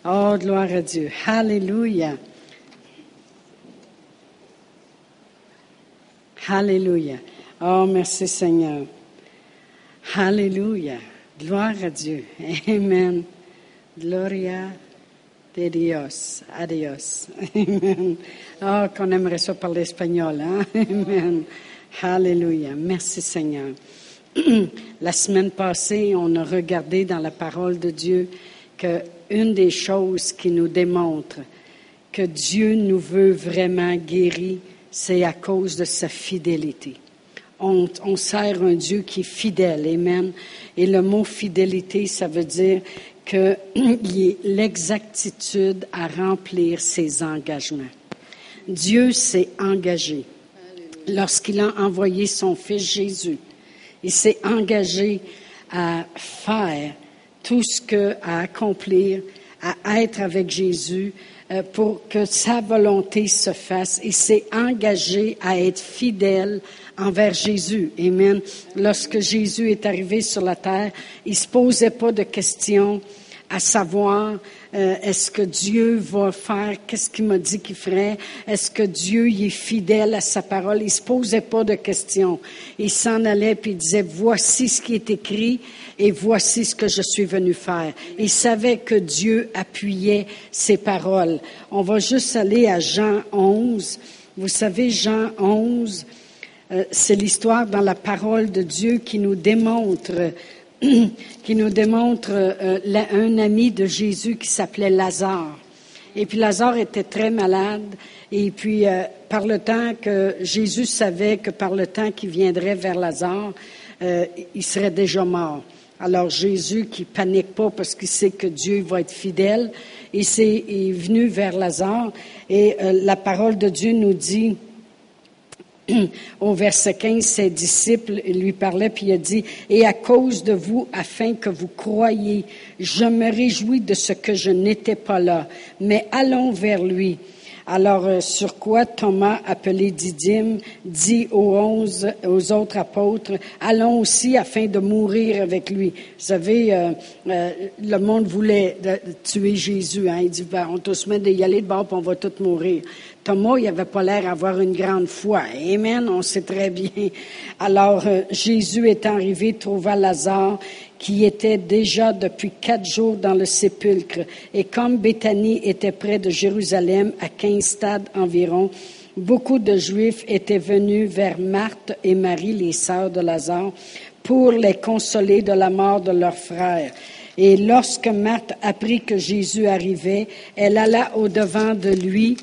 Oh, gloire à Dieu. Alléluia. Alléluia. Oh, merci Seigneur. Alléluia. Gloire à Dieu. Amen. Gloria de Dios. Adios. Amen. Oh, qu'on aimerait ça parler espagnol, hein? Amen. Alléluia. Merci Seigneur. La semaine passée, on a regardé dans la parole de Dieu que une des choses qui nous démontre que Dieu nous veut vraiment guérir, c'est à cause de sa fidélité. On sert un Dieu qui est fidèle, amen. Et le mot fidélité, ça veut dire qu'il y a l'exactitude à remplir ses engagements. Dieu s'est engagé lorsqu'il a envoyé son Fils Jésus. Il s'est engagé à faire tout ce à accomplir, à être avec Jésus pour que sa volonté se fasse. Il s'est engagé à être fidèle envers Jésus. Amen. Lorsque Jésus est arrivé sur la terre, il se posait pas de questions à savoir est-ce que Dieu va faire, qu'est-ce qu'il m'a dit qu'il ferait, est-ce que Dieu il est fidèle à sa parole. Il se posait pas de questions. Il s'en allait puis il disait voici ce qui est écrit et voici ce que je suis venu faire. Il savait que Dieu appuyait ses paroles. On va juste aller à Jean 11. Vous savez, Jean 11, c'est l'histoire dans la parole de Dieu qui nous démontre un ami de Jésus qui s'appelait Lazare. Et puis Lazare était très malade. Et puis par le temps que Jésus savait que par le temps qu'il viendrait vers Lazare, il serait déjà mort. Alors Jésus, qui panique pas parce qu'il sait que Dieu va être fidèle, il est venu vers Lazare. Et la parole de Dieu nous dit, au verset 15, ses disciples lui parlaient, puis il a dit, « Et à cause de vous, afin que vous croyiez, je me réjouis de ce que je n'étais pas là, mais allons vers lui. » Alors, sur quoi Thomas, appelé Didyme, dit aux autres apôtres, « Allons aussi afin de mourir avec lui. » Vous savez, le monde voulait tuer Jésus. Hein? Il dit, « On va tous mettre d'y aller de bord, puis on va tous mourir. » Thomas, il n'avait pas l'air d'avoir une grande foi. Amen, on sait très bien. Alors, Jésus est arrivé, trouva Lazare, qui était déjà depuis 4 jours dans le sépulcre. Et comme Béthanie était près de Jérusalem, à 15 stades environ, beaucoup de Juifs étaient venus vers Marthe et Marie, les sœurs de Lazare, pour les consoler de la mort de leur frère. Et lorsque Marthe apprit que Jésus arrivait, elle alla au-devant de lui,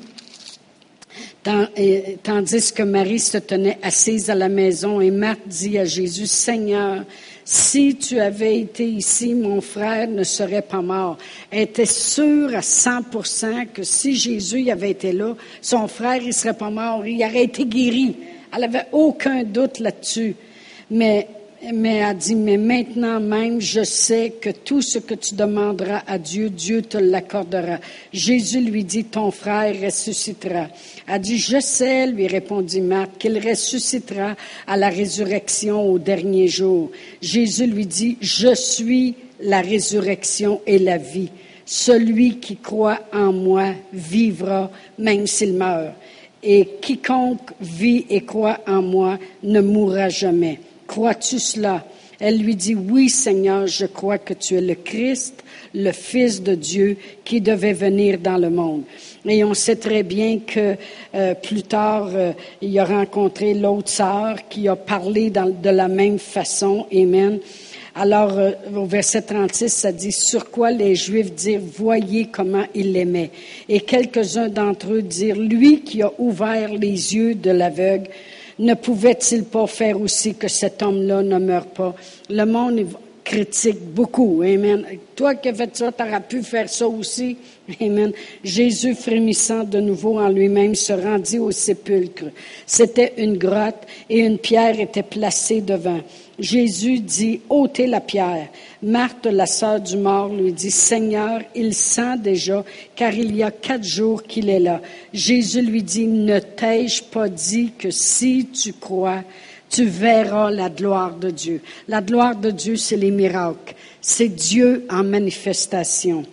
tandis que Marie se tenait assise à la maison. Et Marthe dit à Jésus, « Seigneur, si tu avais été ici, mon frère ne serait pas mort. » Elle était sûre à 100% que si Jésus avait été là, son frère il serait pas mort, il aurait été guéri. Elle avait aucun doute là-dessus. Mais elle dit, mais maintenant même, je sais que tout ce que tu demanderas à Dieu, Dieu te l'accordera. Jésus lui dit, ton frère ressuscitera. Elle dit, je sais, lui répondit Marthe, qu'il ressuscitera à la résurrection au dernier jour. Jésus lui dit, je suis la résurrection et la vie. Celui qui croit en moi vivra même s'il meurt. Et quiconque vit et croit en moi ne mourra jamais. Crois-tu cela? Elle lui dit, oui, Seigneur, je crois que tu es le Christ, le Fils de Dieu qui devait venir dans le monde. Et on sait très bien que plus tard, il a rencontré l'autre sœur qui a parlé de la même façon. Amen. Alors, au verset 36, ça dit, « Sur quoi les Juifs dirent, voyez comment il l'aimait. » Et quelques-uns d'entre eux dirent, « Lui qui a ouvert les yeux de l'aveugle, ne pouvait-il pas faire aussi que cet homme-là ne meure pas? » Le monde critique beaucoup. Amen. Toi qui as fait ça, tu aurais pu faire ça aussi. Amen. Jésus, frémissant de nouveau en lui-même, se rendit au sépulcre. C'était une grotte et une pierre était placée devant. Jésus dit, ôtez la pierre. Marthe, la sœur du mort, lui dit, Seigneur, il sent déjà, car il y a 4 jours qu'il est là. Jésus lui dit, ne t'ai-je pas dit que si tu crois, tu verras la gloire de Dieu. La gloire de Dieu, c'est les miracles. C'est Dieu en manifestation.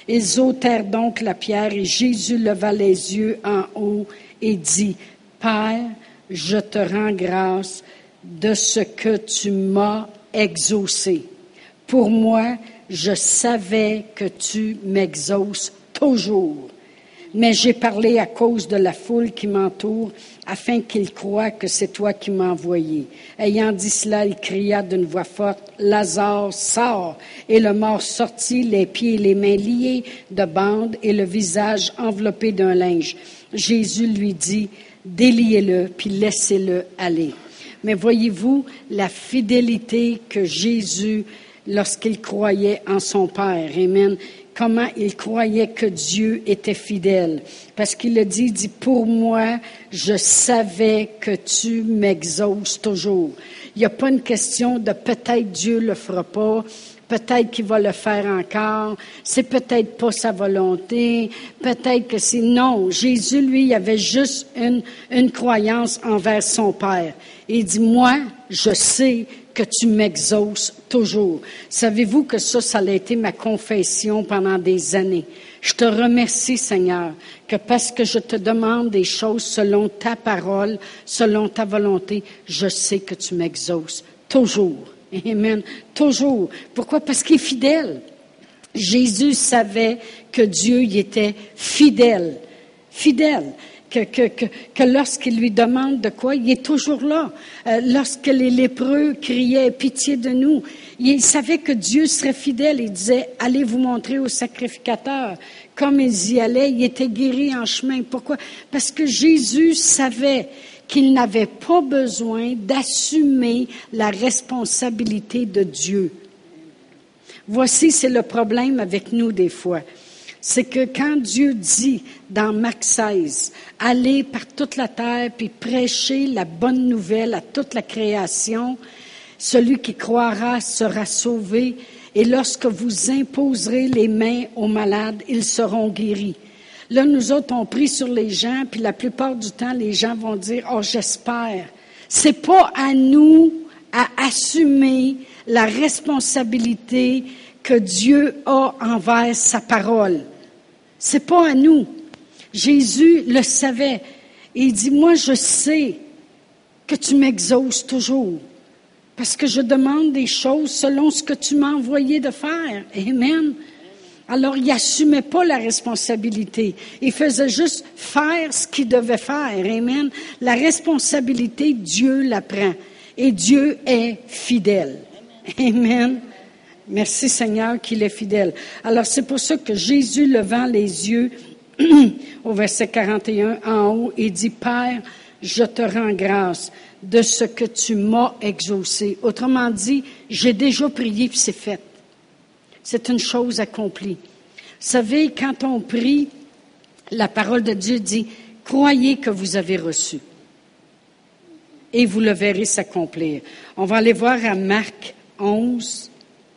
Ils ôtèrent donc la pierre et Jésus leva les yeux en haut et dit, « Père, je te rends grâce de ce que tu m'as exaucé. Pour moi, je savais que tu m'exauces toujours. Mais j'ai parlé à cause de la foule qui m'entoure, afin qu'ils croient que c'est toi qui m'as envoyé. » Ayant dit cela, il cria d'une voix forte, « Lazare, sors !» Et le mort sortit, les pieds et les mains liés de bandes et le visage enveloppé d'un linge. Jésus lui dit, « Déliez-le, puis laissez-le aller. » Mais voyez-vous la fidélité que Jésus, lorsqu'il croyait en son Père, amen, comment il croyait que Dieu était fidèle. Parce qu'il a dit, « Pour moi, je savais que tu m'exauces toujours. » Il n'y a pas une question de peut-être Dieu le fera pas, peut-être qu'il va le faire encore, c'est peut-être pas sa volonté, peut-être que c'est... Non, Jésus, lui, il avait juste une croyance envers son Père. Et il dit, « Moi, je sais que tu m'exauces toujours. » Savez-vous que ça a été ma confession pendant des années. Je te remercie, Seigneur, que parce que je te demande des choses selon ta parole, selon ta volonté, je sais que tu m'exauces toujours. Amen. Toujours. Pourquoi? Parce qu'il est fidèle. Jésus savait que Dieu y était fidèle. Fidèle. Que lorsqu'il lui demande de quoi, il est toujours là. Lorsque les lépreux criaient « Pitié de nous », il savait que Dieu serait fidèle. Il disait « Allez vous montrer au sacrificateur ». Comme ils y allaient, il était guéri en chemin. Pourquoi? Parce que Jésus savait qu'il n'avait pas besoin d'assumer la responsabilité de Dieu. Voici, c'est le problème avec nous des fois. C'est que quand Dieu dit dans Marc 16, « Allez par toute la terre puis prêchez la bonne nouvelle à toute la création, celui qui croira sera sauvé, et lorsque vous imposerez les mains aux malades, ils seront guéris. » Là, nous autres, on prie sur les gens, puis la plupart du temps, les gens vont dire, « Oh, j'espère. » C'est pas à nous à assumer la responsabilité que Dieu a envers sa parole. C'est pas à nous. Jésus le savait. Et il dit, « Moi, je sais que tu m'exauces toujours. Parce que je demande des choses selon ce que tu m'as envoyé de faire. » Amen. Alors, il n'assumait pas la responsabilité. Il faisait juste faire ce qu'il devait faire. Amen. La responsabilité, Dieu la prend. Et Dieu est fidèle. Amen. Merci Seigneur qu'il est fidèle. Alors, c'est pour ça que Jésus, levant les yeux au verset 41 en haut, il dit, « Père, je te rends grâce de ce que tu m'as exaucé. » Autrement dit, j'ai déjà prié puis c'est fait. C'est une chose accomplie. Vous savez, quand on prie, la parole de Dieu dit, « Croyez que vous avez reçu. » Et vous le verrez s'accomplir. On va aller voir à Marc 11.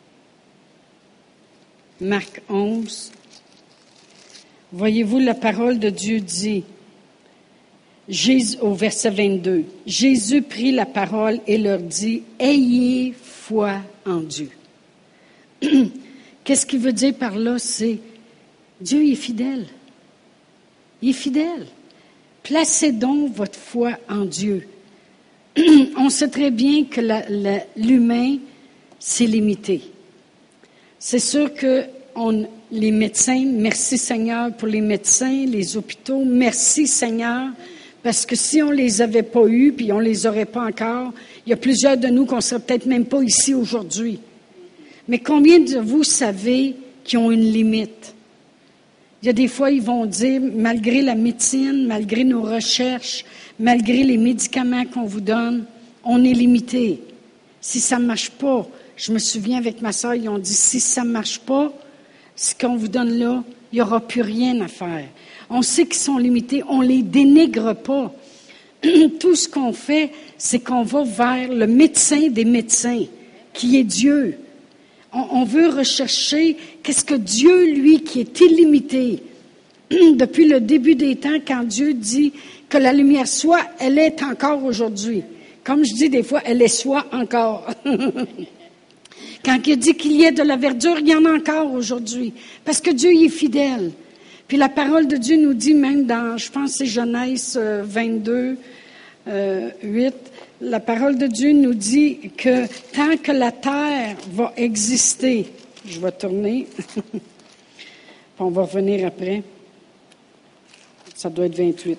Marc 11. Voyez-vous, la parole de Dieu dit, Jésus, au verset 22, « Jésus prit la parole et leur dit, « Ayez foi en Dieu. » Qu'est-ce qu'il veut dire par là? C'est Dieu est fidèle. Il est fidèle. Placez donc votre foi en Dieu. On sait très bien que l'humain, c'est limité. C'est sûr que les médecins, merci Seigneur pour les médecins, les hôpitaux, merci Seigneur, parce que si on les avait pas eus, puis on les aurait pas encore, il y a plusieurs de nous qu'on serait peut-être même pas ici aujourd'hui. Mais combien de vous savez qui ont une limite? Il y a des fois, ils vont dire, malgré la médecine, malgré nos recherches, malgré les médicaments qu'on vous donne, on est limité. Si ça ne marche pas, je me souviens avec ma soeur, ils ont dit, si ça ne marche pas, ce qu'on vous donne là, il n'y aura plus rien à faire. On sait qu'ils sont limités, on ne les dénigre pas. Tout ce qu'on fait, c'est qu'on va vers le médecin des médecins, qui est Dieu. On veut rechercher qu'est-ce que Dieu, lui, qui est illimité, depuis le début des temps, quand Dieu dit que la lumière soit, elle est encore aujourd'hui. Comme je dis des fois, elle est soit encore. Quand il a dit qu'il y ait de la verdure, il y en a encore aujourd'hui. Parce que Dieu il est fidèle. Puis la parole de Dieu nous dit, même dans, je pense c'est Genèse 22, 8, la parole de Dieu nous dit que tant que la terre va exister, je vais tourner, puis on va revenir après, ça doit être 28.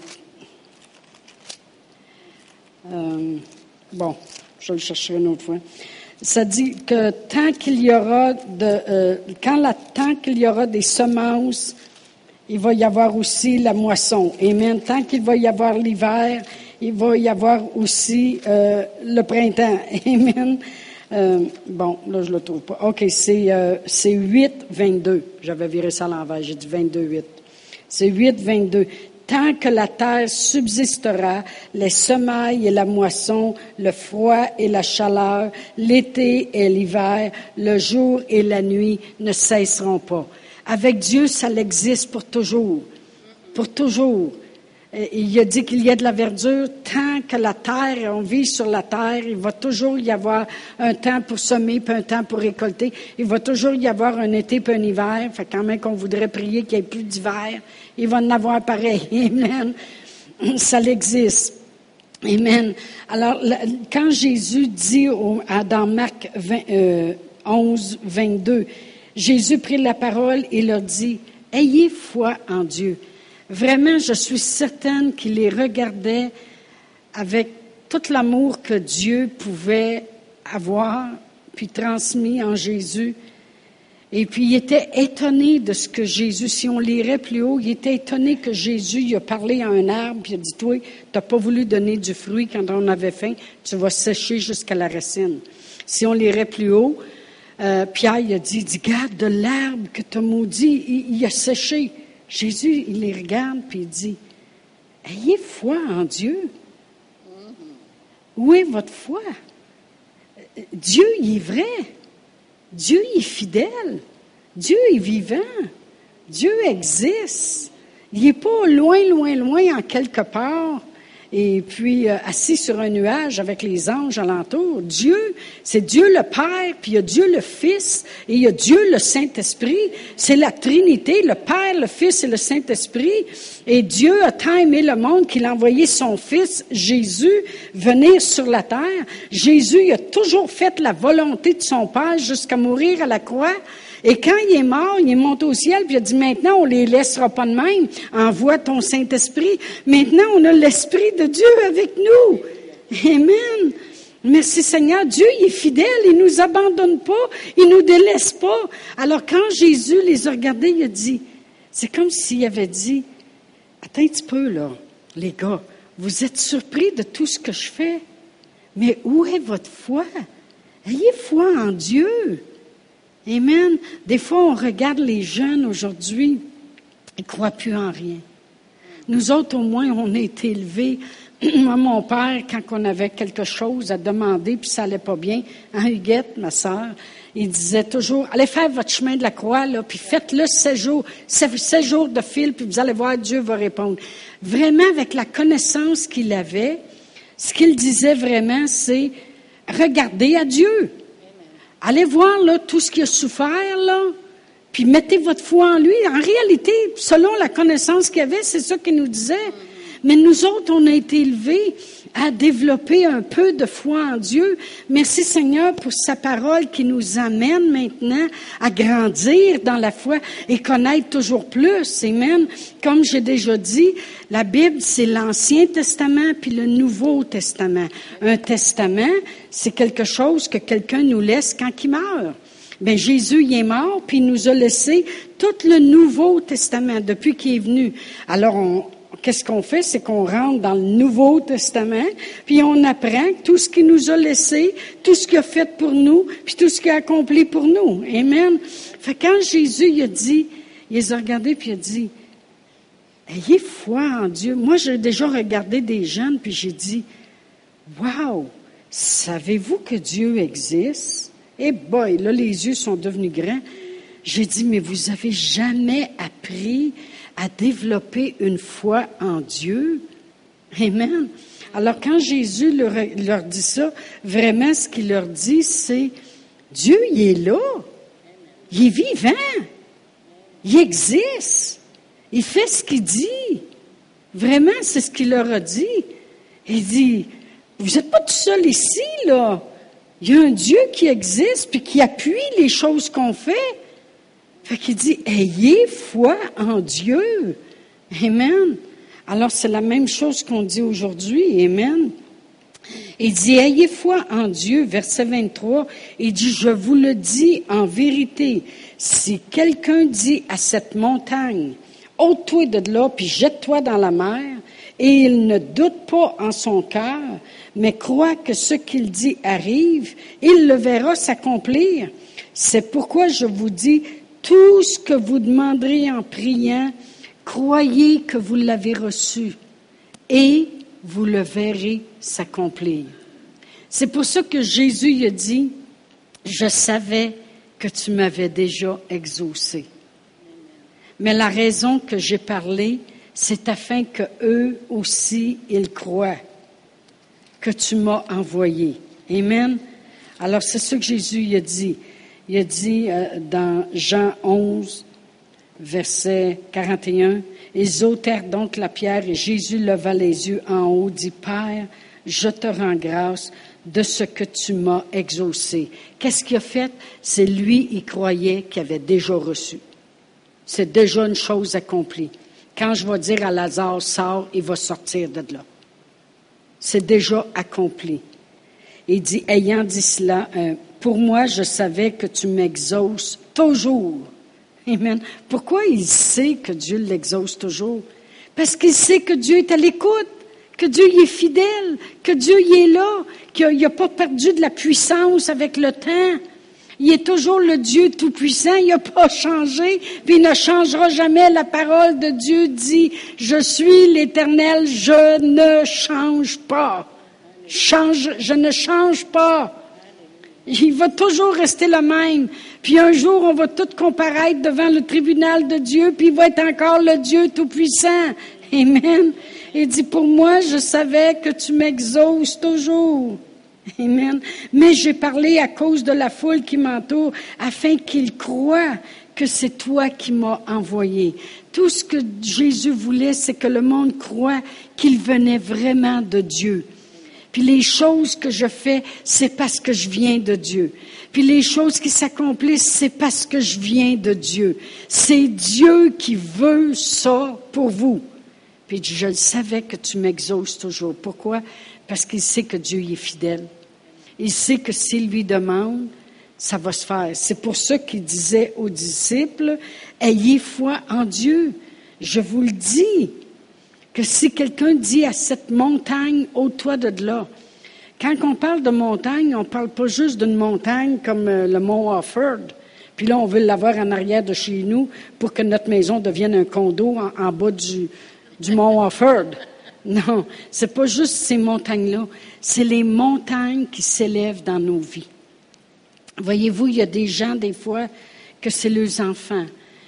Bon, je le chercherai une autre fois. Ça dit que tant qu'il y aura tant qu'il y aura des semences, il va y avoir aussi la moisson. Amen. Tant qu'il va y avoir l'hiver, il va y avoir aussi le printemps. Amen. Bon, là, je le trouve pas. OK, c'est 8, 22. J'avais viré ça à l'envers. J'ai dit 22, 8. C'est 8, 22. Tant que la terre subsistera, les semailles et la moisson, le froid et la chaleur, l'été et l'hiver, le jour et la nuit ne cesseront pas. Avec Dieu, ça existe pour toujours. Pour toujours. Il a dit qu'il y a de la verdure. Tant que la terre, on vit sur la terre, il va toujours y avoir un temps pour semer puis un temps pour récolter. Il va toujours y avoir un été puis un hiver. Fait quand même qu'on voudrait prier qu'il n'y ait plus d'hiver, il va en avoir pareil. Amen. Ça existe. Amen. Alors, quand Jésus dit dans Marc 11, 22, Jésus prit la parole et leur dit, « Ayez foi en Dieu. » Vraiment, je suis certaine qu'il les regardait avec tout l'amour que Dieu pouvait avoir, puis transmis en Jésus. Et puis, il était étonné de ce que Jésus, si on lirait plus haut, il était étonné que Jésus il a parlé à un arbre, puis il a dit, « Toi, tu n'as pas voulu donner du fruit quand on avait faim, tu vas sécher jusqu'à la racine. » Si on lirait plus haut, Pierre, il a dit, « Garde de l'arbre que tu as maudit, il a séché. » Jésus, il les regarde, puis il dit, « Ayez foi en Dieu. » Où est votre foi? Dieu, il est vrai. Dieu, il est fidèle. Dieu est vivant. Dieu existe. Il n'est pas loin, loin, loin en quelque part. Et puis, assis sur un nuage avec les anges alentour. Dieu, c'est Dieu le Père, puis il y a Dieu le Fils, et il y a Dieu le Saint-Esprit. C'est la Trinité, le Père, le Fils et le Saint-Esprit. Et Dieu a tant aimé le monde qu'il a envoyé son Fils, Jésus, venir sur la terre. Jésus, il a toujours fait la volonté de son Père jusqu'à mourir à la croix. Et quand il est mort, il est monté au ciel, puis il a dit, maintenant, on les laissera pas de même. Envoie ton Saint-Esprit. Maintenant, on a l'Esprit de Dieu avec nous. Amen. Merci Seigneur. Dieu, il est fidèle. Il nous abandonne pas. Il nous délaisse pas. Alors, quand Jésus les a regardés, il a dit, c'est comme s'il avait dit, attends un petit peu, là, les gars, vous êtes surpris de tout ce que je fais, mais où est votre foi? Ayez foi en Dieu. Amen. Des fois, on regarde les jeunes aujourd'hui, ils ne croient plus en rien. Nous autres, au moins, on a été élevés. Moi, mon père, quand on avait quelque chose à demander, puis ça allait pas bien, Huguette, ma sœur, il disait toujours, allez faire votre chemin de la croix, là, puis faites-le 7 jours de fil, puis vous allez voir, Dieu va répondre. Vraiment, avec la connaissance qu'il avait, ce qu'il disait vraiment, c'est, regardez à Dieu. Allez voir là, tout ce qu'il a souffert, là, puis mettez votre foi en lui. En réalité, selon la connaissance qu'il avait, c'est ça qu'il nous disait. Mais nous autres, on a été élevés à développer un peu de foi en Dieu. Merci Seigneur pour sa parole qui nous amène maintenant à grandir dans la foi et connaître toujours plus. Amen. Comme j'ai déjà dit, la Bible, c'est l'Ancien Testament puis le Nouveau Testament. Un testament, c'est quelque chose que quelqu'un nous laisse quand il meurt. Bien, Jésus, il est mort, puis il nous a laissé tout le Nouveau Testament depuis qu'il est venu. Alors, qu'est-ce qu'on fait? C'est qu'on rentre dans le Nouveau Testament, puis on apprend tout ce qu'il nous a laissé, tout ce qu'il a fait pour nous, puis tout ce qu'il a accompli pour nous. Amen. Fait que quand Jésus, il a dit, il les a regardés, puis il a dit, ayez foi en Dieu. Moi, j'ai déjà regardé des jeunes, puis j'ai dit, wow, savez-vous que Dieu existe? Eh boy, là, les yeux sont devenus grands. J'ai dit, mais vous avez jamais appris à développer une foi en Dieu? Amen. Alors, quand Jésus leur dit ça, vraiment, ce qu'il leur dit, c'est Dieu, il est là. Il est vivant. Il existe. Il fait ce qu'il dit. Vraiment, c'est ce qu'il leur a dit. Il dit, vous n'êtes pas tout seul ici, là. Il y a un Dieu qui existe puis qui appuie les choses qu'on fait. Fait qu'il dit, ayez foi en Dieu. Amen. Alors, c'est la même chose qu'on dit aujourd'hui. Amen. Il dit, ayez foi en Dieu, verset 23, il dit, je vous le dis en vérité, si quelqu'un dit à cette montagne, ôte-toi de là, puis jette-toi dans la mer, et il ne doute pas en son cœur, mais croit que ce qu'il dit arrive, il le verra s'accomplir. C'est pourquoi je vous dis, tout ce que vous demanderez en priant, croyez que vous l'avez reçu, et vous le verrez s'accomplir. C'est pour ça que Jésus il a dit, je savais que tu m'avais déjà exaucé. Mais la raison que j'ai parlé, c'est afin que eux aussi, ils croient que tu m'as envoyé. Amen. Alors, c'est ce que Jésus il a dit. Il a dit dans Jean 11, verset 41, ils ôtèrent donc la pierre et Jésus leva les yeux en haut, dit, Père, je te rends grâce de ce que tu m'as exaucé. Qu'est-ce qu'il a fait? C'est lui, il croyait qu'il avait déjà reçu. C'est déjà une chose accomplie. Quand je vais dire à Lazare, sors, il va sortir de là. C'est déjà accompli. Il dit, ayant dit cela, pour moi, je savais que tu m'exauces toujours. Amen. Pourquoi il sait que Dieu l'exauce toujours? Parce qu'il sait que Dieu est à l'écoute, que Dieu y est fidèle, que Dieu y est là, qu'il n'a pas perdu de la puissance avec le temps. Il est toujours le Dieu Tout-Puissant, il n'a pas changé, puis il ne changera jamais. La parole de Dieu dit, je suis l'Éternel, je ne change pas. Je ne change pas. Il va toujours rester le même. Puis un jour, on va tous comparaître devant le tribunal de Dieu, puis il va être encore le Dieu Tout-Puissant. Amen. Il dit, pour moi, je savais que tu m'exauces toujours. Amen. Mais j'ai parlé à cause de la foule qui m'entoure, afin qu'ils croient que c'est toi qui m'as envoyé. Tout ce que Jésus voulait, c'est que le monde croit qu'il venait vraiment de Dieu. Puis les choses que je fais, c'est parce que je viens de Dieu. Puis les choses qui s'accomplissent, c'est parce que je viens de Dieu. C'est Dieu qui veut ça pour vous. Puis je le savais que tu m'exauces toujours. Pourquoi? Parce qu'il sait que Dieu y est fidèle. Il sait que s'il lui demande, ça va se faire. C'est pour ça qu'il disait aux disciples, ayez foi en Dieu. Je vous le dis, que si quelqu'un dit à cette montagne, ôte-toi de là. Quand on parle de montagne, on ne parle pas juste d'une montagne comme le mont Offord. Puis là, on veut l'avoir en arrière de chez nous pour que notre maison devienne un condo en bas du mont Offord. Non, c'est pas juste ces montagnes-là. C'est les montagnes qui s'élèvent dans nos vies. Voyez-vous, il y a des gens, des fois, que c'est leurs enfants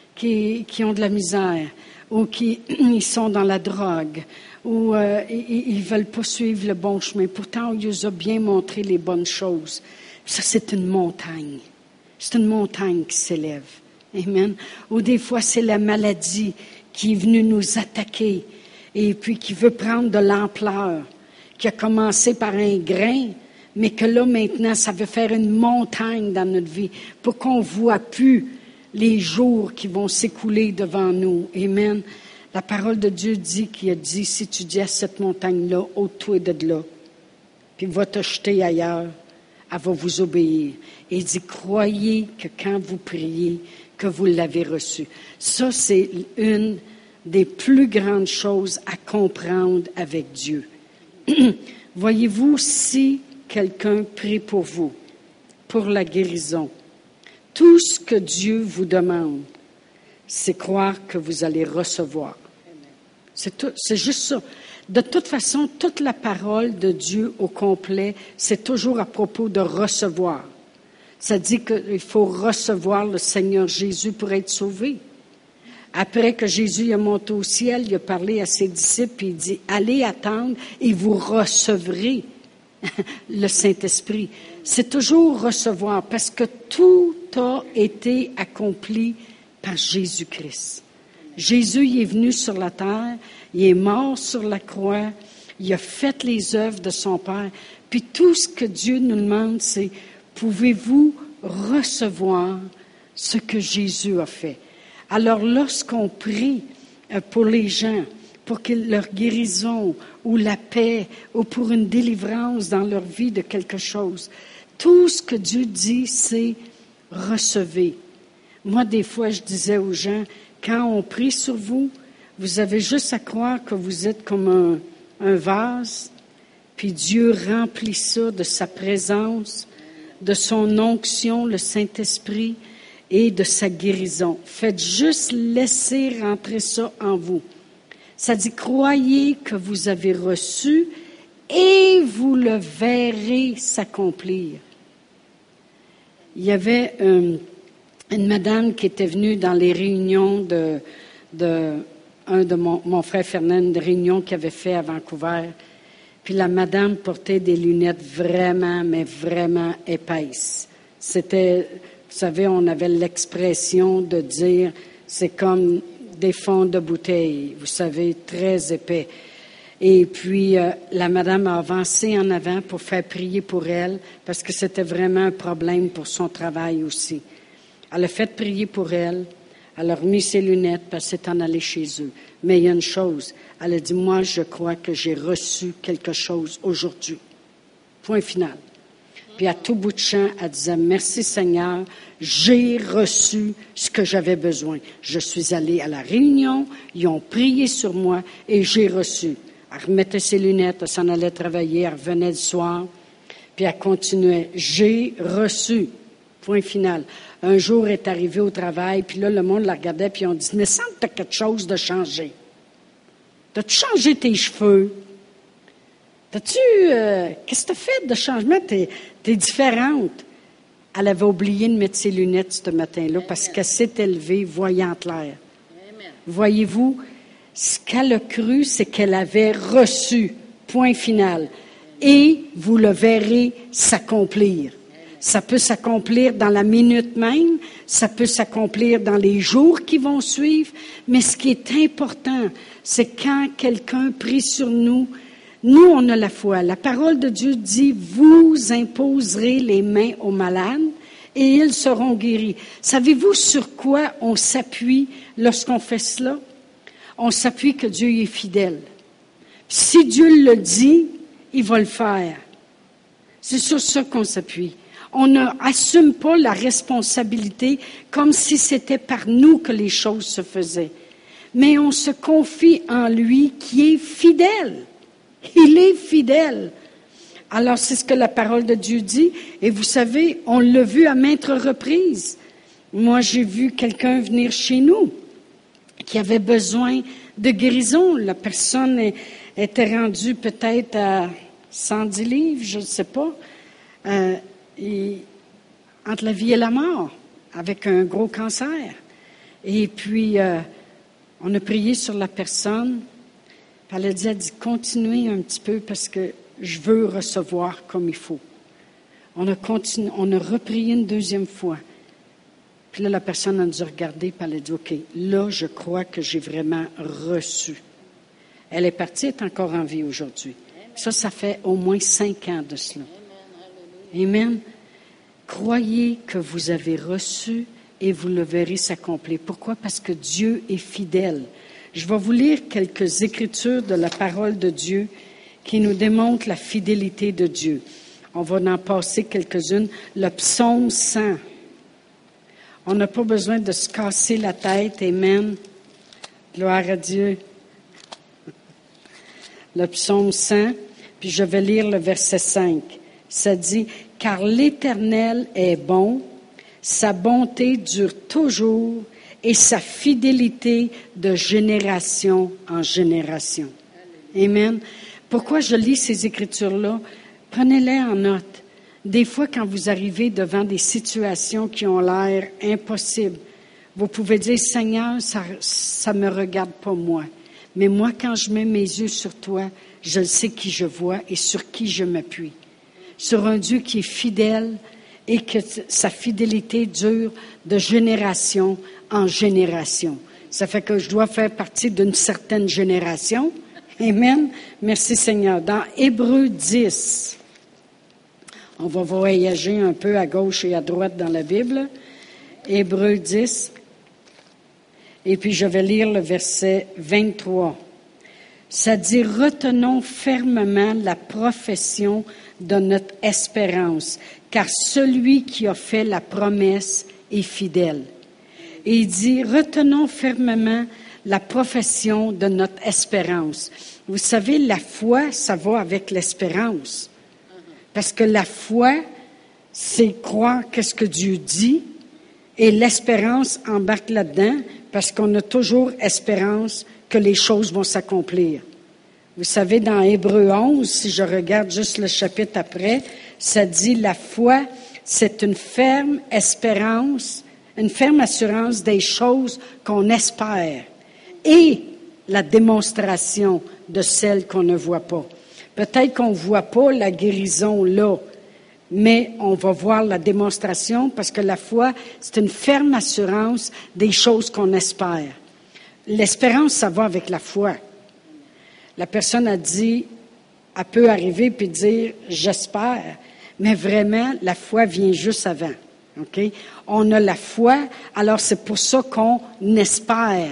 qui ont de la misère, ou ils sont dans la drogue, ou ils ne veulent pas suivre le bon chemin. Pourtant, on nous a bien montré les bonnes choses. Ça, c'est une montagne. C'est une montagne qui s'élève. Amen. Ou des fois, c'est la maladie qui est venue nous attaquer et puis qui veut prendre de l'ampleur, qui a commencé par un grain, mais que là, maintenant, ça veut faire une montagne dans notre vie pour qu'on ne voit plus les jours qui vont s'écouler devant nous. Amen. La parole de Dieu dit, qu'il a dit, si tu dis à cette montagne-là, ôte-toi de là, puis va te jeter ailleurs, elle va vous obéir. Et il dit, croyez que quand vous priez, que vous l'avez reçu. Ça, c'est une des plus grandes choses à comprendre avec Dieu. Voyez-vous, si quelqu'un prie pour vous, pour la guérison, tout ce que Dieu vous demande, c'est croire que vous allez recevoir. C'est juste ça. De toute façon, toute la parole de Dieu au complet, c'est toujours à propos de recevoir. Ça dit qu'il faut recevoir le Seigneur Jésus pour être sauvé. Après que Jésus est monté au ciel, il a parlé à ses disciples et il dit, allez attendre et vous recevrez le Saint-Esprit. C'est toujours recevoir parce que tout a été accompli par Jésus-Christ. Jésus, il est venu sur la terre, il est mort sur la croix, il a fait les œuvres de son Père. Puis tout ce que Dieu nous demande, c'est pouvez-vous recevoir ce que Jésus a fait? Alors lorsqu'on prie pour les gens, pour leur guérison ou la paix ou pour une délivrance dans leur vie de quelque chose, tout ce que Dieu dit, c'est recevez. Moi, des fois, je disais aux gens, quand on prie sur vous, vous avez juste à croire que vous êtes comme un vase, puis Dieu remplit ça de sa présence, de son onction, le Saint-Esprit, et de sa guérison. Faites juste laisser rentrer ça en vous. Ça dit, croyez que vous avez reçu et vous le verrez s'accomplir. Il y avait une madame qui était venue dans les réunions de mon frère Fernand, une réunion qu'il avait fait à Vancouver. Puis la madame portait des lunettes vraiment, mais vraiment épaisses. C'était, vous savez, on avait l'expression de dire, c'est comme des fonds de bouteille, vous savez, très épais. Et puis, la madame a avancé en avant pour faire prier pour elle, parce que c'était vraiment un problème pour son travail aussi. Elle a fait prier pour elle, elle a remis ses lunettes, puis elle s'est en allée chez eux. Mais il y a une chose, elle a dit, moi, je crois que j'ai reçu quelque chose aujourd'hui. Point final. Puis à tout bout de champ, elle disait, merci Seigneur, j'ai reçu ce que j'avais besoin. Je suis allée à la réunion, ils ont prié sur moi et j'ai reçu. Elle remettait ses lunettes, elle s'en allait travailler, elle revenait le soir, puis elle continuait. J'ai reçu. Point final. Un jour, elle est arrivée au travail, puis là, le monde la regardait, puis on dit, mais semble que tu as quelque chose de changé. T'as-tu changé tes cheveux? Qu'est-ce que tu as fait de changement? T'es différente. Elle avait oublié de mettre ses lunettes ce matin-là parce qu'elle s'est élevée voyant clair. Voyez-vous, ce qu'elle a cru, c'est qu'elle avait reçu. Point final. Et vous le verrez s'accomplir. Ça peut s'accomplir dans la minute même, ça peut s'accomplir dans les jours qui vont suivre, mais ce qui est important, c'est quand quelqu'un prie sur nous, nous, on a la foi. La parole de Dieu dit, vous imposerez les mains aux malades et ils seront guéris. Savez-vous sur quoi on s'appuie lorsqu'on fait cela? On s'appuie que Dieu est fidèle. Si Dieu le dit, il va le faire. C'est sur ça qu'on s'appuie. On n'assume pas la responsabilité comme si c'était par nous que les choses se faisaient. Mais on se confie en lui qui est fidèle. Il est fidèle. Alors, c'est ce que la parole de Dieu dit. Et vous savez, on l'a vu à maintes reprises. Moi, j'ai vu quelqu'un venir chez nous qui avait besoin de guérison. La personne était rendue peut-être à 110 livres, je ne sais pas. Entre la vie et la mort, avec un gros cancer. Et puis, on a prié sur la personne. Elle a dit, continuez un petit peu parce que je veux recevoir comme il faut. On a reprié une deuxième fois. Puis là, la personne a dû regarder, puis elle a dit, OK, là, je crois que j'ai vraiment reçu. Elle est partie, elle est encore en vie aujourd'hui. Ça fait au moins 5 ans de cela. Amen. Croyez que vous avez reçu et vous le verrez s'accomplir. Pourquoi? Parce que Dieu est fidèle. Je vais vous lire quelques écritures de la parole de Dieu qui nous démontrent la fidélité de Dieu. On va en passer quelques-unes. Le psaume 100. On n'a pas besoin de se casser la tête. Amen. Gloire à Dieu. Le psaume 100, puis je vais lire le verset 5. Ça dit, « Car l'Éternel est bon, sa bonté dure toujours, et sa fidélité de génération en génération. » Amen. Pourquoi je lis ces écritures-là? Prenez-les en note. Des fois, quand vous arrivez devant des situations qui ont l'air impossibles, vous pouvez dire, « Seigneur, ça me regarde pas moi. Mais moi, quand je mets mes yeux sur toi, je sais qui je vois et sur qui je m'appuie. » sur un Dieu qui est fidèle et que sa fidélité dure de génération en génération. Ça fait que je dois faire partie d'une certaine génération. Amen. Merci Seigneur. Dans Hébreux 10, on va voyager un peu à gauche et à droite dans la Bible. Hébreux 10. Et puis je vais lire le verset 23. Ça dit, retenons fermement la profession de notre espérance, car celui qui a fait la promesse est fidèle. Et il dit, retenons fermement la profession de notre espérance. Vous savez, la foi, ça va avec l'espérance. Parce que la foi, c'est croire qu'est-ce que Dieu dit, et l'espérance embarque là-dedans, parce qu'on a toujours espérance que les choses vont s'accomplir. Vous savez, dans Hébreux 11, si je regarde juste le chapitre après, ça dit, la foi, c'est une ferme espérance, une ferme assurance des choses qu'on espère et la démonstration de celles qu'on ne voit pas. Peut-être qu'on ne voit pas la guérison là, mais on va voir la démonstration parce que la foi, c'est une ferme assurance des choses qu'on espère. L'espérance, ça va avec la foi. La personne a dit, elle peut arriver puis dire « j'espère », mais vraiment, la foi vient juste avant. Okay? On a la foi, alors c'est pour ça qu'on espère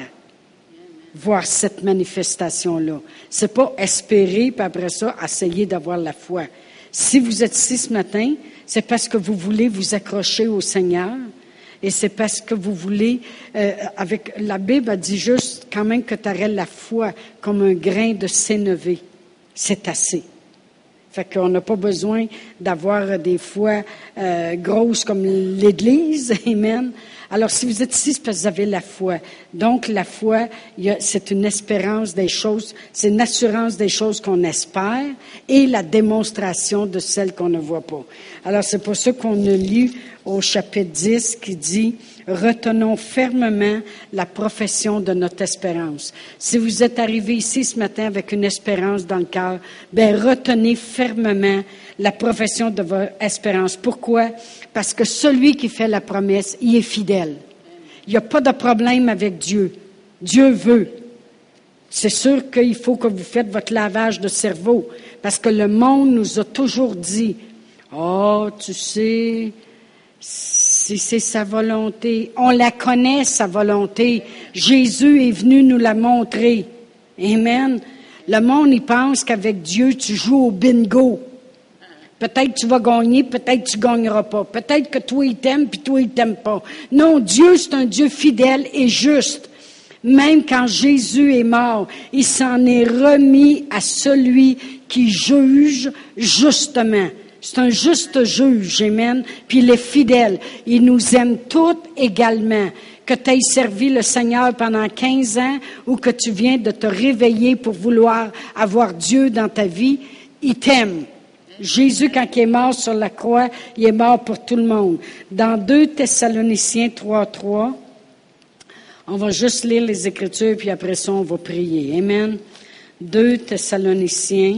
voir cette manifestation-là. C'est pas espérer, puis après ça, essayer d'avoir la foi. Si vous êtes ici ce matin, c'est parce que vous voulez vous accrocher au Seigneur, et c'est parce que vous voulez, avec la Bible a dit juste quand même que tu aurais la foi comme un grain de sénévé. C'est assez. Fait qu'on n'a pas besoin d'avoir des foi grosses comme l'Église. Amen. Alors, si vous êtes ici, c'est parce que vous avez la foi. Donc, la foi, c'est une espérance des choses, c'est une assurance des choses qu'on espère et la démonstration de celles qu'on ne voit pas. Alors, c'est pour ça qu'on a lu au chapitre 10 qui dit « Retenons fermement la profession de notre espérance ». Si vous êtes arrivé ici ce matin avec une espérance dans le cœur, ben retenez fermement la profession de votre espérance. Pourquoi? Parce que celui qui fait la promesse, il est fidèle. Il n'y a pas de problème avec Dieu. Dieu veut. C'est sûr qu'il faut que vous faites votre lavage de cerveau, parce que le monde nous a toujours dit « Oh, tu sais, si c'est sa volonté. » On la connaît, sa volonté. Jésus est venu nous la montrer. Amen. Le monde, il pense qu'avec Dieu, tu joues au bingo. Peut-être que tu vas gagner, peut-être que tu ne gagneras pas. Peut-être que toi, il t'aime, puis toi, il ne t'aime pas. Non, Dieu, c'est un Dieu fidèle et juste. Même quand Jésus est mort, il s'en est remis à celui qui juge justement. C'est un juste juge, amen. Puis il est fidèle. Il nous aime toutes également. Que tu aies servi le Seigneur pendant 15 ans ou que tu viens de te réveiller pour vouloir avoir Dieu dans ta vie, il t'aime. Jésus, quand il est mort sur la croix, il est mort pour tout le monde. Dans 2 Thessaloniciens 3:3, on va juste lire les Écritures, puis après ça, on va prier. Amen. 2 Thessaloniciens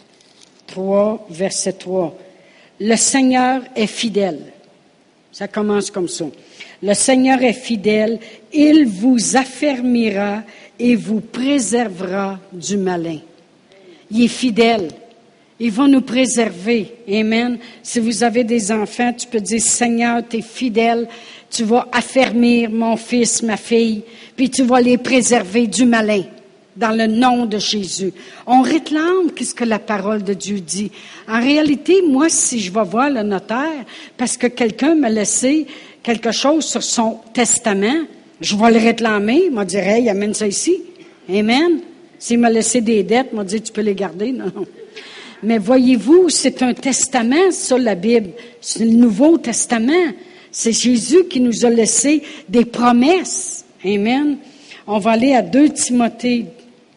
3, verset 3. Le Seigneur est fidèle. Ça commence comme ça. Le Seigneur est fidèle. Il vous affermira et vous préservera du malin. Il est fidèle. Il va nous préserver. Amen. Si vous avez des enfants, tu peux dire, Seigneur, tu es fidèle. Tu vas affermir mon fils, ma fille, puis tu vas les préserver du malin. Dans le nom de Jésus. On réclame qu'est-ce que la parole de Dieu dit. En réalité, moi, si je vais voir le notaire, parce que quelqu'un m'a laissé quelque chose sur son testament, je vais le réclamer. Il m'a dit, hey, amène ça ici. Amen. S'il m'a laissé des dettes, il m'a dit, tu peux les garder. Non. Mais voyez-vous, c'est un testament, ça, la Bible. C'est le Nouveau Testament. C'est Jésus qui nous a laissé des promesses. Amen. On va aller à 2 Timothée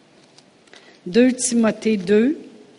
2.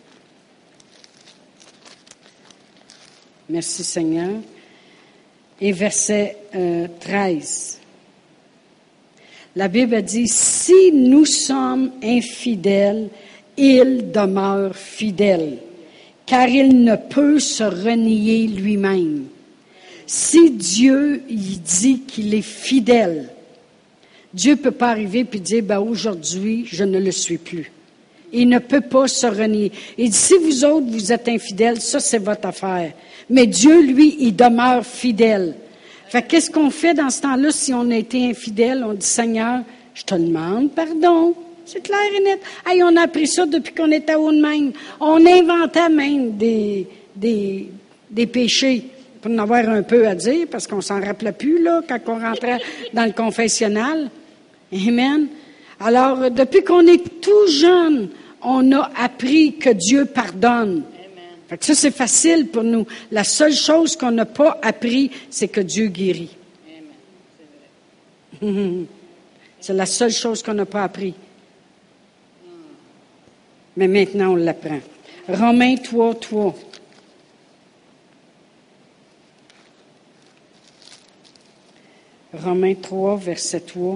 Merci Seigneur. Et verset 13. La Bible dit, si nous sommes infidèles, il demeure fidèle, car il ne peut se renier lui-même. Si Dieu il dit qu'il est fidèle, Dieu ne peut pas arriver et dire, aujourd'hui, je ne le suis plus. Il ne peut pas se renier. Il dit, si vous autres, vous êtes infidèles, ça, c'est votre affaire. Mais Dieu, lui, il demeure fidèle. Fait qu'est-ce qu'on fait dans ce temps-là si on a été infidèle? On dit, Seigneur, je te demande pardon. C'est clair et net. Hey, on a appris ça depuis qu'on était à Haut-de-Maine. On inventait même des péchés. Pour en avoir un peu à dire, parce qu'on s'en rappelait plus, là, quand on rentrait dans le confessionnal. Amen. Alors, depuis qu'on est tout jeune, on a appris que Dieu pardonne. Fait que ça, c'est facile pour nous. La seule chose qu'on n'a pas appris, c'est que Dieu guérit. Amen. C'est la seule chose qu'on n'a pas appris. Mais maintenant, on l'apprend. Romains 3:3. Romains 3, verset 3.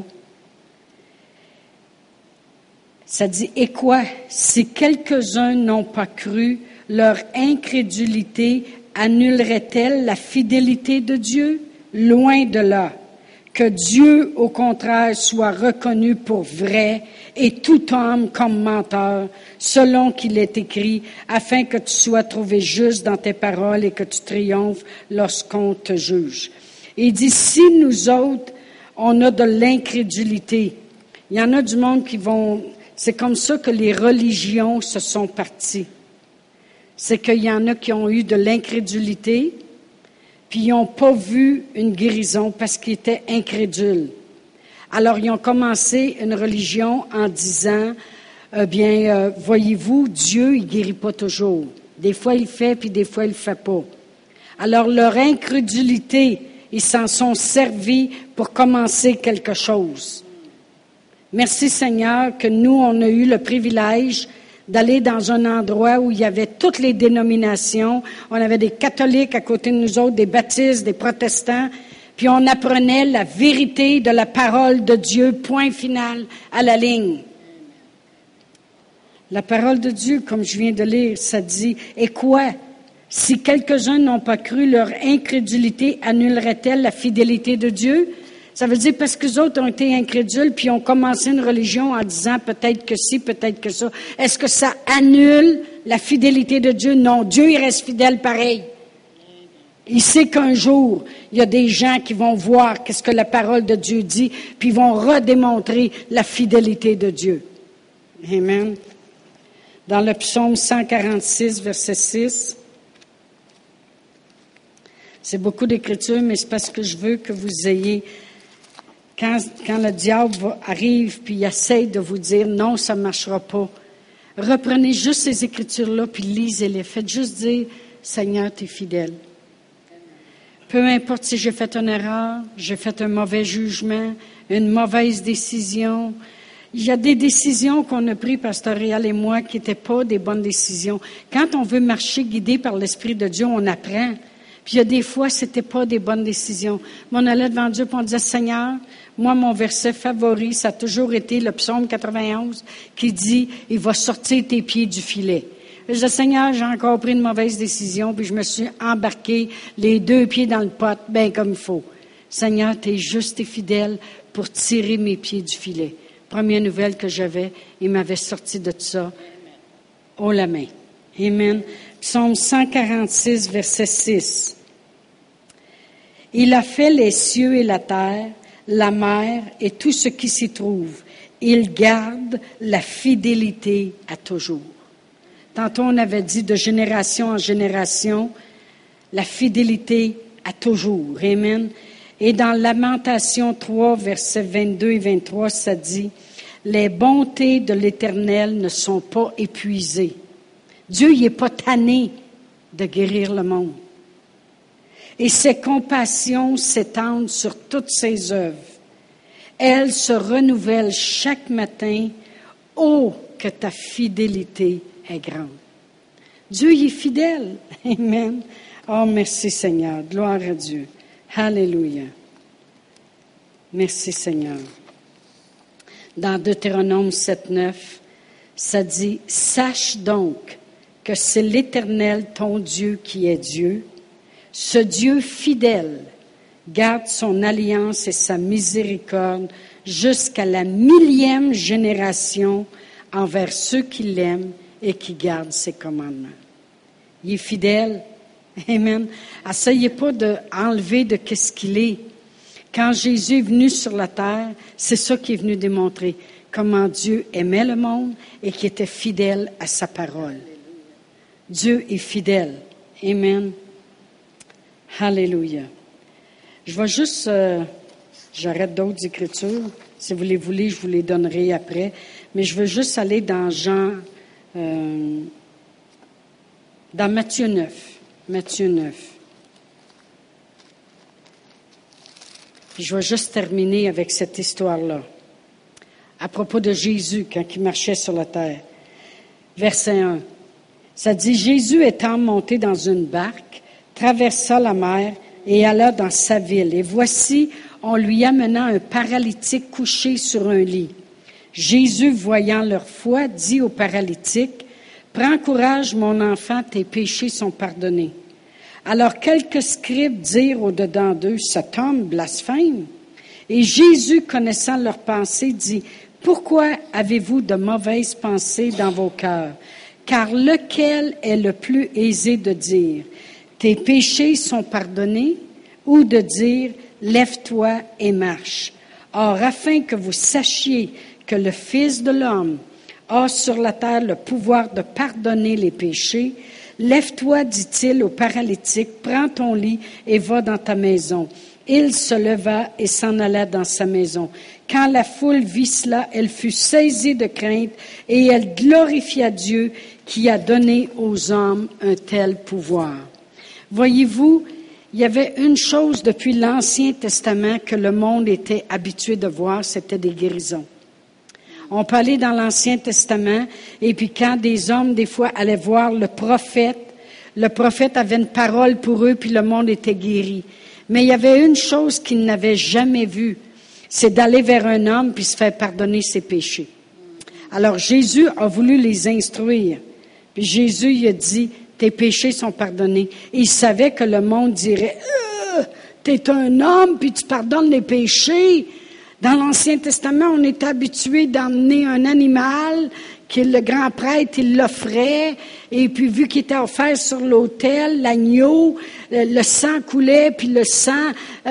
Ça dit, « Et quoi, si quelques-uns n'ont pas cru, leur incrédulité annulerait-elle la fidélité de Dieu? Loin de là. Que Dieu, au contraire, soit reconnu pour vrai et tout homme comme menteur, selon qu'il est écrit, afin que tu sois trouvé juste dans tes paroles et que tu triomphes lorsqu'on te juge. » Il dit, si nous autres, on a de l'incrédulité, il y en a du monde qui vont... C'est comme ça que les religions se sont parties. C'est qu'il y en a qui ont eu de l'incrédulité, puis ils n'ont pas vu une guérison parce qu'ils étaient incrédules. Alors, ils ont commencé une religion en disant, voyez-vous, Dieu, il guérit pas toujours. Des fois, il le fait, puis des fois, il le fait pas. Alors, leur incrédulité, ils s'en sont servis pour commencer quelque chose. Merci Seigneur que nous, on a eu le privilège d'aller dans un endroit où il y avait toutes les dénominations. On avait des catholiques à côté de nous autres, des baptistes, des protestants. Puis on apprenait la vérité de la parole de Dieu, point final, à la ligne. La parole de Dieu, comme je viens de lire, ça dit, « Et quoi? Si quelques-uns n'ont pas cru, leur incrédulité annulerait-elle la fidélité de Dieu? » Ça veut dire parce que les autres ont été incrédules puis ont commencé une religion en disant peut-être que ci, peut-être que ça. Est-ce que ça annule la fidélité de Dieu? Non, Dieu il reste fidèle pareil. Il sait qu'un jour, il y a des gens qui vont voir qu'est-ce que la parole de Dieu dit puis vont redémontrer la fidélité de Dieu. Amen. Dans le psaume 146, verset 6, c'est beaucoup d'écriture, mais c'est parce que je veux que vous ayez... Quand le diable arrive puis il essaie de vous dire « Non, ça ne marchera pas », reprenez juste ces écritures-là puis lisez-les. Faites juste dire « Seigneur, tu es fidèle. » Peu importe si j'ai fait une erreur, j'ai fait un mauvais jugement, une mauvaise décision. Il y a des décisions qu'on a prises, Pasteur Réal et moi, qui n'étaient pas des bonnes décisions. Quand on veut marcher guidé par l'Esprit de Dieu, on apprend. Puis il y a des fois, c'était pas des bonnes décisions. Mais on allait devant Dieu et on disait, Seigneur, moi, mon verset favori, ça a toujours été le psaume 91 qui dit, il va sortir tes pieds du filet. Je disais, Seigneur, j'ai encore pris une mauvaise décision, puis je me suis embarqué les 2 pieds dans le pot, bien comme il faut. Seigneur, tu es juste et fidèle pour tirer mes pieds du filet. Première nouvelle que j'avais, il m'avait sorti de ça haut la main. Amen. Psaume 146, verset 6. Il a fait les cieux et la terre, la mer et tout ce qui s'y trouve. Il garde la fidélité à toujours. Tantôt, on avait dit de génération en génération, la fidélité à toujours. Amen. Et dans Lamentation 3, versets 22 et 23, ça dit, « Les bontés de l'Éternel ne sont pas épuisées. » Dieu, il n'est pas tanné de guérir le monde. Et ses compassions s'étendent sur toutes ses œuvres. Elles se renouvellent chaque matin. Oh, que ta fidélité est grande. Dieu, il est fidèle. Amen. Oh, merci Seigneur. Gloire à Dieu. Alléluia. Merci Seigneur. Dans Deutéronome 7, 9, ça dit, « Sache donc que c'est l'Éternel, ton Dieu, qui est Dieu. Ce Dieu fidèle garde son alliance et sa miséricorde jusqu'à la 1000e génération envers ceux qui l'aiment et qui gardent ses commandements. Il est fidèle. Amen. Essayez pas d'enlever de qu'est-ce qu'il est. Quand Jésus est venu sur la terre, c'est ça qu'il est venu démontrer. Comment Dieu aimait le monde et qu'il était fidèle à sa parole. Dieu est fidèle. Amen. Alléluia. Je vais juste... j'arrête d'autres écritures. Si vous les voulez, je vous les donnerai après. Mais je veux juste aller dans Jean... dans Matthieu 9. Matthieu 9. Puis je vais juste terminer avec cette histoire-là. À propos de Jésus, quand il marchait sur la terre. Verset 1. Ça dit, Jésus étant monté dans une barque, traversa la mer et alla dans sa ville. Et voici, on lui amena un paralytique couché sur un lit. Jésus, voyant leur foi, dit au paralytique, « Prends courage, mon enfant, tes péchés sont pardonnés. » Alors quelques scribes dirent au-dedans d'eux, « Cet homme blasphème. » Et Jésus, connaissant leurs pensées, dit, « Pourquoi avez-vous de mauvaises pensées dans vos cœurs? Car lequel est le plus aisé de dire, « Tes péchés sont pardonnés » ou de dire, « Lève-toi et marche. » Or, afin que vous sachiez que le Fils de l'homme a sur la terre le pouvoir de pardonner les péchés, lève-toi, dit-il au paralytique, prends ton lit et va dans ta maison. Il se leva et s'en alla dans sa maison. Quand la foule vit cela, elle fut saisie de crainte et elle glorifia Dieu qui a donné aux hommes un tel pouvoir. Voyez-vous, il y avait une chose depuis l'Ancien Testament que le monde était habitué de voir, c'était des guérisons. On peut aller dans l'Ancien Testament, et puis quand des hommes, des fois, allaient voir le prophète avait une parole pour eux, puis le monde était guéri. Mais il y avait une chose qu'ils n'avaient jamais vue, c'est d'aller vers un homme puis se faire pardonner ses péchés. Alors Jésus a voulu les instruire. Puis Jésus il a dit, tes péchés sont pardonnés. Et il savait que le monde dirait, t'es un homme puis tu pardonnes les péchés. Dans l'Ancien Testament, on est habitué d'emmener un animal que le grand prêtre, il l'offrait, et puis vu qu'il était offert sur l'autel, l'agneau, le sang coulait, puis le sang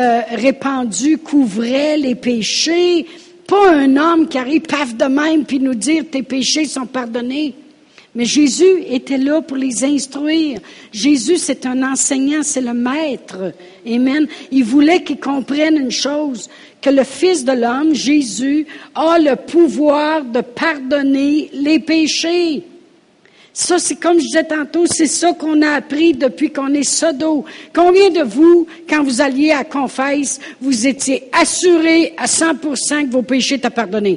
répandu couvrait les péchés. Pas un homme qui arrive paf de même, puis nous dire, tes péchés sont pardonnés. Mais Jésus était là pour les instruire. Jésus, c'est un enseignant, c'est le maître. Amen. Il voulait qu'ils comprennent une chose, que le Fils de l'homme, Jésus, a le pouvoir de pardonner les péchés. Ça, c'est comme je disais tantôt, c'est ça qu'on a appris depuis qu'on est sodo. Combien de vous, quand vous alliez à confesse, vous étiez assurés à 100% que vos péchés étaient pardonnés?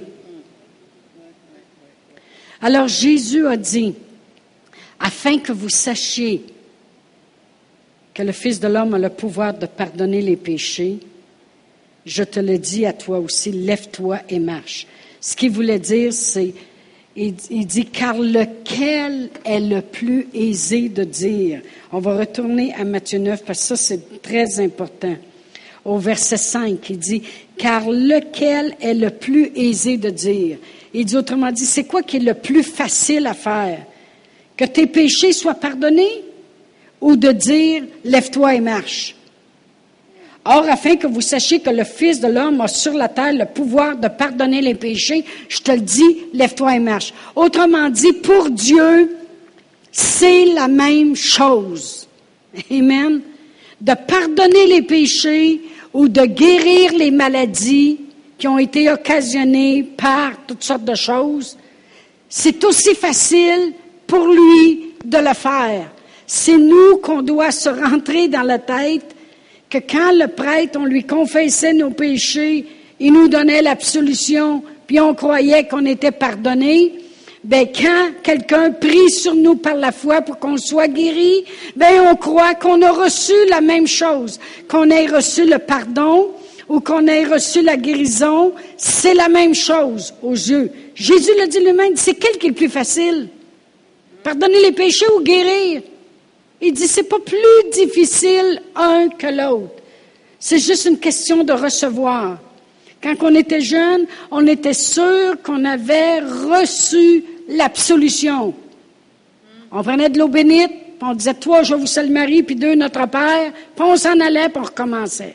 Alors Jésus a dit, afin que vous sachiez que le Fils de l'homme a le pouvoir de pardonner les péchés, je te le dis à toi aussi, lève-toi et marche. Ce qu'il voulait dire, c'est, il dit, car lequel est le plus aisé de dire? On va retourner à Matthieu 9, parce que ça, c'est très important. Au verset 5, il dit, car lequel est le plus aisé de dire? Il dit autrement dit, c'est quoi qui est le plus facile à faire? Que tes péchés soient pardonnés ou de dire, lève-toi et marche? Or, afin que vous sachiez que le Fils de l'homme a sur la terre le pouvoir de pardonner les péchés, je te le dis, lève-toi et marche. Autrement dit, pour Dieu, c'est la même chose. Amen. De pardonner les péchés ou de guérir les maladies qui ont été occasionnées par toutes sortes de choses, c'est aussi facile pour lui de le faire. C'est nous qu'on doit se rentrer dans la tête que quand le prêtre, on lui confessait nos péchés, il nous donnait l'absolution, puis on croyait qu'on était pardonné. Ben, quand quelqu'un prie sur nous par la foi pour qu'on soit guéri, ben, on croit qu'on a reçu la même chose, qu'on ait reçu le pardon ou qu'on ait reçu la guérison, c'est la même chose aux yeux. Jésus l'a dit lui-même, c'est quel qui est le plus facile? Pardonner les péchés ou guérir? Il dit, c'est pas plus difficile un que l'autre. C'est juste une question de recevoir. Quand on était jeune, on était sûr qu'on avait reçu l'absolution. On prenait de l'eau bénite, puis on disait, 3, je vous salue Marie, puis 2, notre Père, puis on s'en allait, puis on recommençait.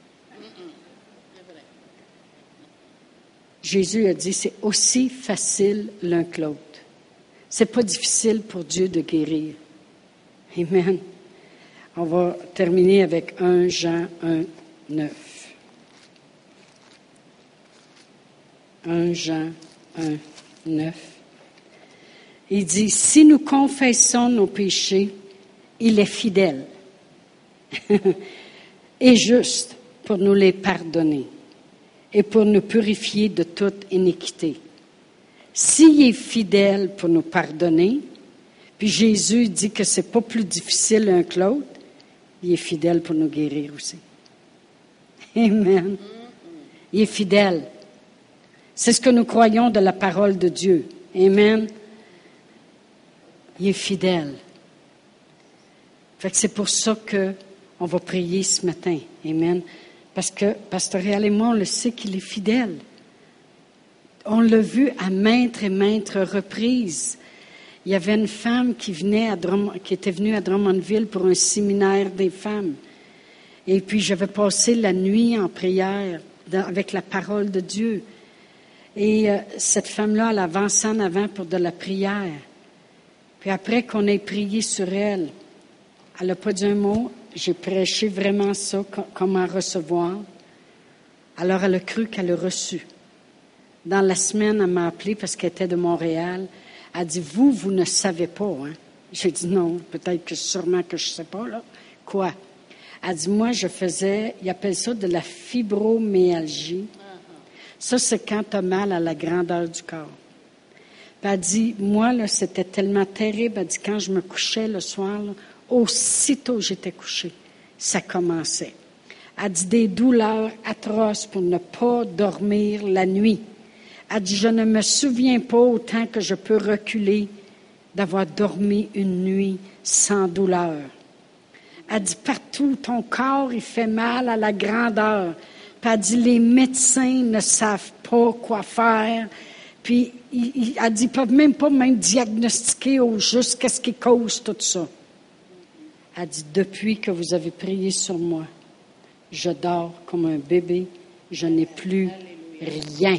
Jésus a dit, c'est aussi facile l'un que l'autre. C'est pas difficile pour Dieu de guérir. Amen. On va terminer avec 1 Jean 1, 9. 1 Jean 1, 9. Il dit, si nous confessons nos péchés, il est fidèle et juste pour nous les pardonner et pour nous purifier de toute iniquité. S'il est fidèle pour nous pardonner, puis Jésus dit que c'est pas plus difficile l'un que l'autre, il est fidèle pour nous guérir aussi. Amen. Il est fidèle. C'est ce que nous croyons de la parole de Dieu. Amen. Il est fidèle. Fait que c'est pour ça qu'on va prier ce matin. Amen. Parce que Pasteur Réal et moi, on le sait qu'il est fidèle. On l'a vu à maintes et maintes reprises. Il y avait une femme qui était venue à Drummondville pour un séminaire des femmes. Et puis, j'avais passé la nuit en prière avec la parole de Dieu. Et cette femme-là, elle avançait en avant pour de la prière. Puis après qu'on ait prié sur elle, elle n'a pas dit un mot. J'ai prêché vraiment ça, comment recevoir. Alors, elle a cru qu'elle a reçu. Dans la semaine, elle m'a appelé parce qu'elle était de Montréal. Elle dit, vous ne savez pas, hein? J'ai dit, non, peut-être que sûrement que je ne sais pas, là. Quoi? Elle dit, moi, je faisais, ils appellent ça de la fibromyalgie. Ça, c'est quand tu as mal à la grandeur du corps. Puis elle dit, moi, là, c'était tellement terrible. Elle dit, quand je me couchais le soir, là, aussitôt j'étais couchée, ça commençait. Elle dit, des douleurs atroces pour ne pas dormir la nuit. Elle dit, je ne me souviens pas autant que je peux reculer d'avoir dormi une nuit sans douleur. Elle dit, partout, ton corps, il fait mal à la grandeur. Puis elle dit, les médecins ne savent pas quoi faire. Puis elle dit, ils ne peuvent même pas diagnostiquer au juste qu'est-ce qui cause tout ça. Elle dit, depuis que vous avez prié sur moi, je dors comme un bébé, je n'ai plus rien.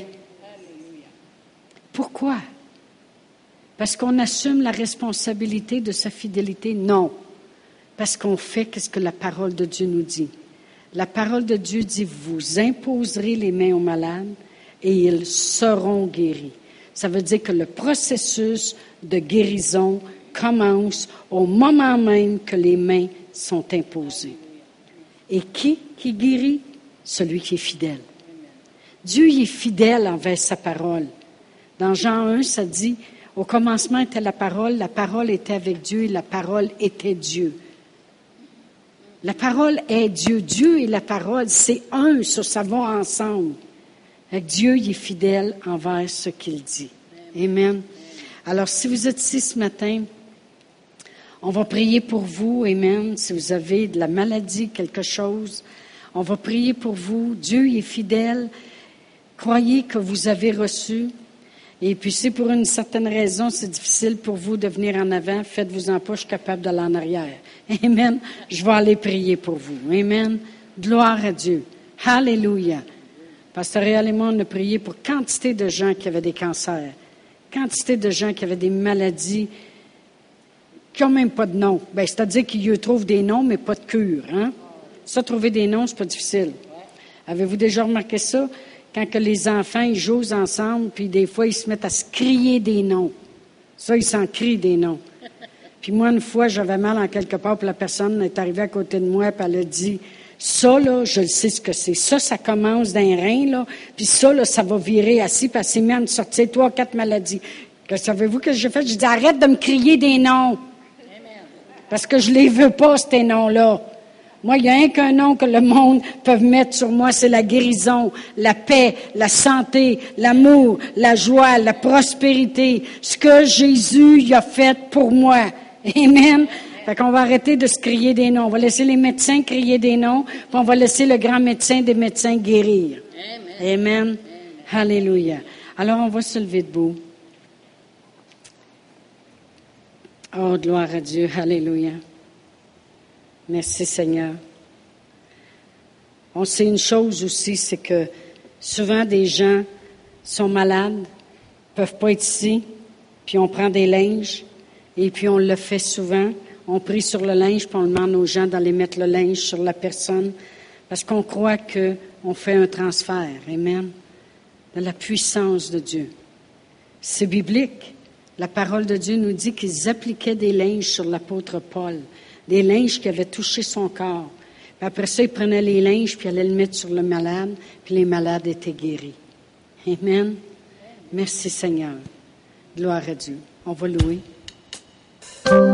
Pourquoi? Parce qu'on assume la responsabilité de sa fidélité? Non. Parce qu'on fait ce que la parole de Dieu nous dit. La parole de Dieu dit, vous imposerez les mains aux malades et ils seront guéris. Ça veut dire que le processus de guérison commence au moment même que les mains sont imposées. Et qui guérit? Celui qui est fidèle. Dieu il est fidèle envers sa parole. Dans Jean 1, ça dit, au commencement était la parole était avec Dieu et la parole était Dieu. La parole est Dieu. Dieu et la parole, c'est un, ça va ensemble. Dieu il est fidèle envers ce qu'il dit. Amen. Alors, si vous êtes ici ce matin, on va prier pour vous. Amen. Si vous avez de la maladie, quelque chose, on va prier pour vous. Dieu il est fidèle. Croyez que vous avez reçu. Et puis, si pour une certaine raison, c'est difficile pour vous de venir en avant, faites-vous-en pas, je suis capable d'aller en arrière. Amen. Je vais aller prier pour vous. Amen. Gloire à Dieu. Alléluia. Pasteur Réal et moi, on a prié pour quantité de gens qui avaient des cancers, quantité de gens qui avaient des maladies qui n'ont même pas de nom. Bien, c'est-à-dire qu'ils trouvent des noms, mais pas de cure. Hein? Ça, trouver des noms, c'est pas difficile. Avez-vous déjà remarqué ça? Quand que les enfants, ils jouent ensemble, puis des fois, ils se mettent à se crier des noms. Ça, ils s'en crient des noms. Puis moi, une fois, j'avais mal en quelque part, puis la personne est arrivée à côté de moi, puis elle a dit, ça, là, je le sais ce que c'est. Ça commence d'un rein, là, puis ça, là, ça va virer assis, puis elle s'est mise à me sortir 3 ou 4 maladies. Que savez-vous que j'ai fait? J'ai dit, arrête de me crier des noms. Parce que je les veux pas, ces noms-là. Moi, il n'y a un qu'un nom que le monde peut mettre sur moi, c'est la guérison, la paix, la santé, l'amour, la joie, la prospérité. Ce que Jésus y a fait pour moi. Amen. Fait qu'on va arrêter de se crier des noms. On va laisser les médecins crier des noms, puis on va laisser le grand médecin des médecins guérir. Amen. Amen. Alléluia. Alors, on va se lever debout. Oh, gloire à Dieu. Alléluia. Merci Seigneur. On sait une chose aussi, c'est que souvent des gens sont malades, ne peuvent pas être ici, puis on prend des linges, et puis on le fait souvent. On prie sur le linge, puis on demande aux gens d'aller mettre le linge sur la personne, parce qu'on croit qu'on fait un transfert, amen, de la puissance de Dieu. C'est biblique. La parole de Dieu nous dit qu'ils appliquaient des linges sur l'apôtre Paul, des linges qui avaient touché son corps. Puis après ça, ils prenaient les linges, puis allaient le mettre sur le malade, puis les malades étaient guéris. Amen. Merci Seigneur. Gloire à Dieu. On va louer.